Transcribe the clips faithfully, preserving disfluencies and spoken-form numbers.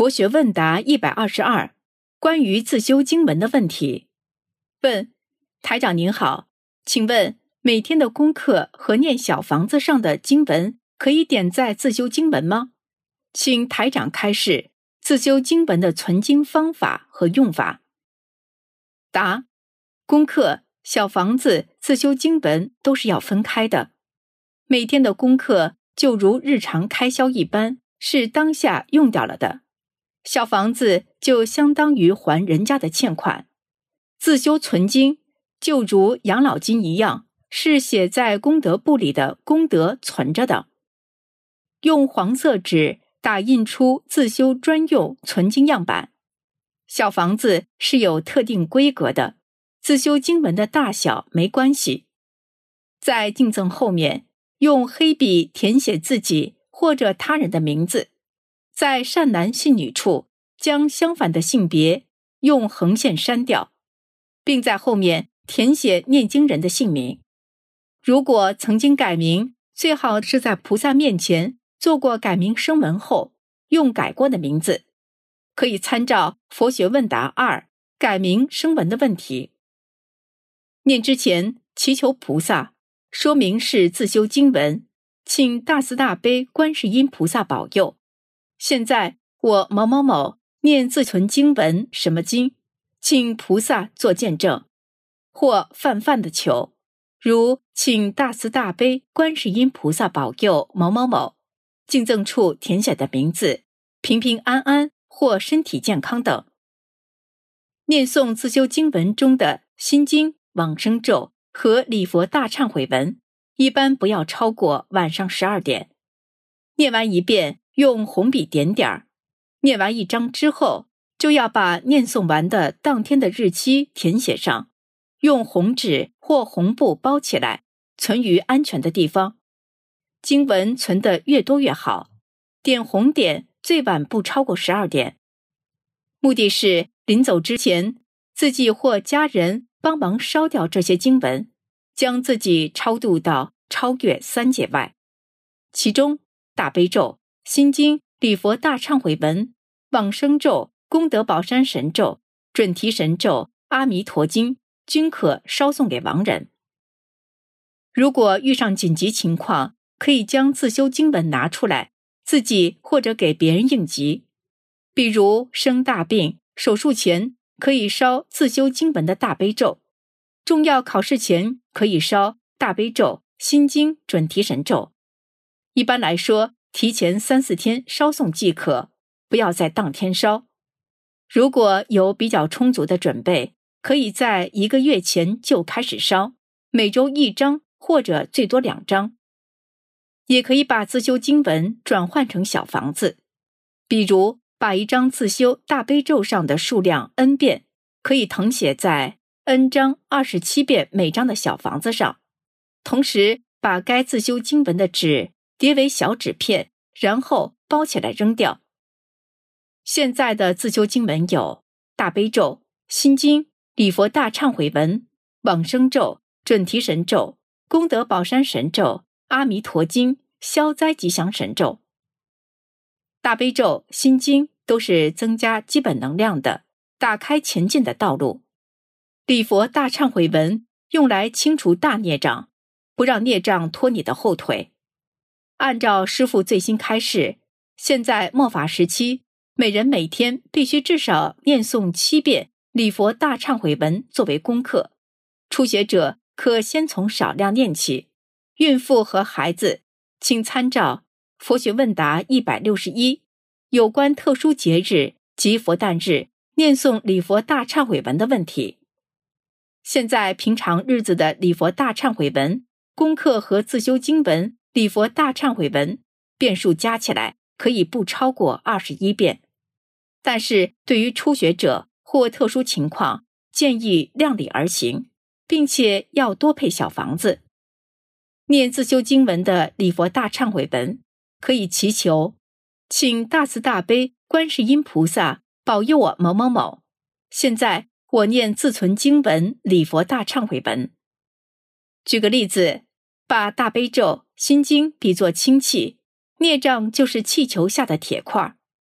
佛学问答一百二十二，关于自修经文的问题。问：台长您好，请问每天的功课和念小房子上的经文可以点在自修经文吗？请台长开示自修经文的存经方法和用法。答：功课、小房子、自修经文都是要分开的。每天的功课就如日常开销一般，是当下用掉了的。小房子就相当于还人家的欠款，自修存经就如养老金一样，是写在功德簿里的功德存着的。用黄色纸打印出自修专用存经样板。小房子是有特定规格的，自修经文的大小没关系。在敬赠后面用黑笔填写自己或者他人的名字，在善男信女处将相反的性别用横线删掉，并在后面填写念经人的姓名。如果曾经改名，最好是在菩萨面前做过改名声闻后用改过的名字，可以参照佛学问答二改名声闻的问题。念之前祈求菩萨说明是自修经文，请大慈大悲观世音菩萨保佑。现在我某某某念自存经文什么经，请菩萨做见证，或泛泛的求，如请大慈大悲观世音菩萨保佑某某某，敬赠处填写的名字平平安安或身体健康等。念诵自修经文中的心经、往生咒和礼佛大忏悔文，一般不要超过晚上十二点。念完一遍用红笔点点，念完一章之后，就要把念诵完的当天的日期填写上，用红纸或红布包起来，存于安全的地方。经文存得越多越好，点红点最晚不超过十二点。目的是临走之前，自己或家人帮忙烧掉这些经文，将自己超度到超越三界外。其中大悲咒、心经、礼佛大忏悔文、往生咒、功德宝山神咒、准提神咒、阿弥陀经均可烧送给亡人。如果遇上紧急情况，可以将自修经文拿出来，自己或者给别人应急。比如生大病、手术前可以烧自修经文的大悲咒，重要考试前可以烧大悲咒、心经、准提神咒。一般来说，提前三四天烧送即可，不要在当天烧。如果有比较充足的准备，可以在一个月前就开始烧，每周一章或者最多两章。也可以把自修经文转换成小房子，比如把一张自修大悲咒上的数量 n 遍，可以誊写在 n 章二十七遍每张的小房子上，同时把该自修经文的纸叠为小纸片，然后包起来扔掉。现在的自修经文有大悲咒、心经、礼佛大忏悔文、往生咒、准提神咒、功德宝山神咒、阿弥陀经、消灾吉祥神咒。大悲咒、心经都是增加基本能量的，打开前进的道路。礼佛大忏悔文用来清除大孽障，不让孽障拖你的后腿。按照师父最新开示，现在末法时期，每人每天必须至少念诵七遍礼佛大忏悔文作为功课。初学者可先从少量念起，孕妇和孩子请参照佛学问答一百六十一有关特殊节日及佛诞日念诵礼佛大忏悔文的问题。现在平常日子的礼佛大忏悔文功课和自修经文礼佛大忏悔文遍数加起来可以不超过二十一遍，但是对于初学者或特殊情况，建议量力而行，并且要多配小房子。念自修经文的礼佛大忏悔文，可以祈求，请大慈大悲观世音菩萨保佑我某某某。现在我念自存经文礼佛大忏悔文。举个例子，把大悲咒、心经比作氢气，孽障就是气球下的铁块。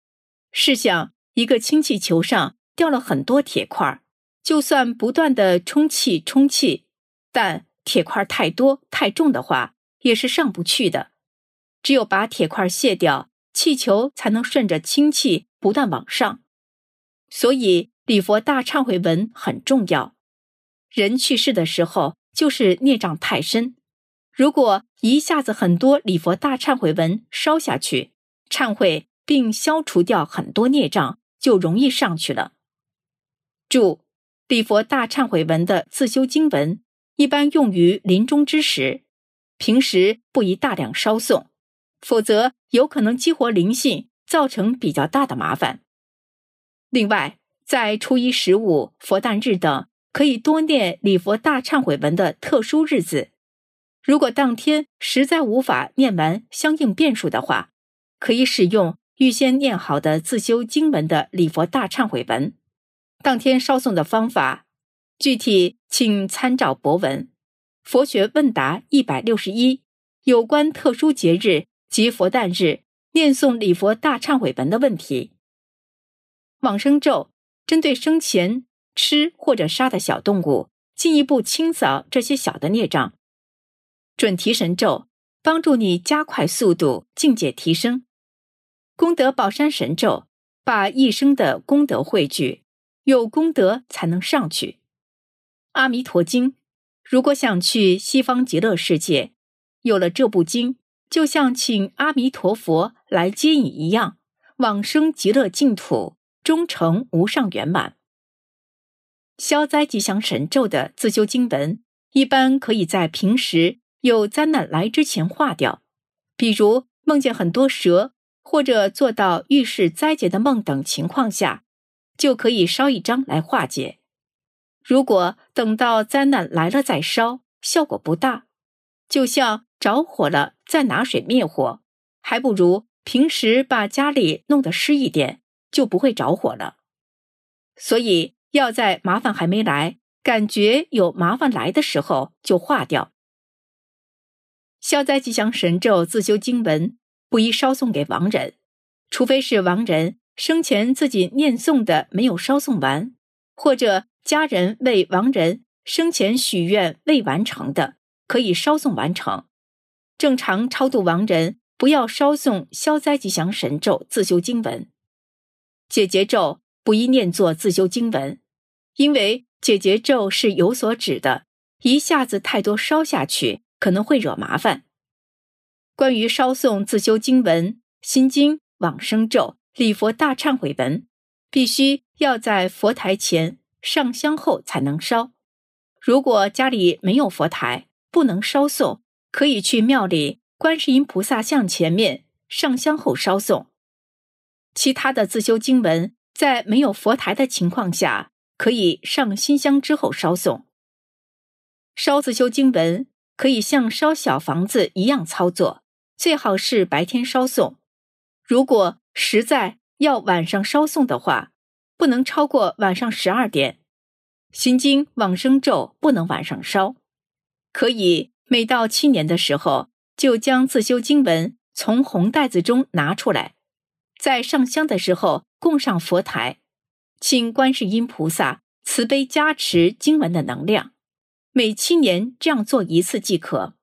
试想，一个氢气球上掉了很多铁块，就算不断的充气充气，但铁块太多太重的话，也是上不去的。只有把铁块卸掉，气球才能顺着氢气不断往上。所以礼佛大忏悔文很重要。人去世的时候就是孽障太深，如果一下子很多礼佛大忏悔文烧下去，忏悔并消除掉很多孽障，就容易上去了。注：礼佛大忏悔文的自修经文一般用于临终之时，平时不宜大量烧诵，否则有可能激活灵性，造成比较大的麻烦。另外，在初一十五、佛诞日等可以多念礼佛大忏悔文的特殊日子，如果当天实在无法念完相应遍数的话，可以使用预先念好的自修经文的礼佛大忏悔文。当天烧诵的方法，具体请参照博文《佛学问答一百六十一》有关特殊节日及佛诞日念诵礼佛大忏悔文的问题。往生咒针对生前吃或者杀的小动物，进一步清扫这些小的孽障。准提神咒帮助你加快速度，境界提升。功德宝山神咒把一生的功德汇聚，有功德才能上去。阿弥陀经，如果想去西方极乐世界，有了这部经，就像请阿弥陀佛来接引一样，往生极乐净土，终成无上圆满。消灾吉祥神咒的自修经文，一般可以在平时有灾难来之前化掉，比如梦见很多蛇，或者做到预示灾劫的梦等情况下，就可以烧一张来化解。如果等到灾难来了再烧，效果不大，就像着火了再拿水灭火，还不如平时把家里弄得湿一点，就不会着火了。所以要在麻烦还没来，感觉有麻烦来的时候就化掉。消灾吉祥神咒自修经文不宜烧送给亡人，除非是亡人生前自己念诵的没有烧送完，或者家人为亡人生前许愿未完成的，可以烧送完成。正常超度亡人不要烧送消灾吉祥神咒自修经文。解结咒不宜念作自修经文，因为解结咒是有所指的，一下子太多烧下去，可能会惹麻烦。关于烧诵自修经文、心经、往生咒、礼佛大忏悔文，必须要在佛台前上香后才能烧。如果家里没有佛台，不能烧诵，可以去庙里观世音菩萨像前面上香后烧诵。其他的自修经文，在没有佛台的情况下，可以上新香之后烧诵。烧自修经文可以像烧小房子一样操作，最好是白天烧诵。如果实在要晚上烧诵的话，不能超过晚上十二点。心经、往生咒不能晚上烧，可以每到七年的时候，就将自修经文从红袋子中拿出来，在上香的时候供上佛台，请观世音菩萨慈悲加持经文的能量。每七年这样做一次即可。